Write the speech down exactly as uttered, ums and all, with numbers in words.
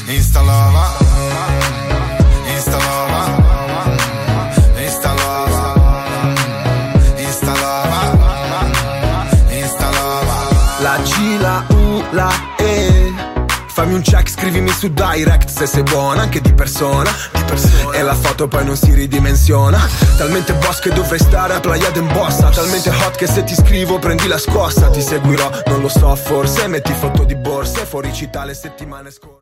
Instalava, instalava, instalava, instalava, instalava. La G, la U, la E. Fammi un check, scrivimi su direct se sei buona, anche di persona, di persona. E la foto poi non si ridimensiona. Talmente boss che dovrei stare a Playa d'Embossa. Talmente hot che se ti scrivo prendi la scossa. Ti seguirò, non lo so, forse metti foto di borse, fuori città le settimane scorse.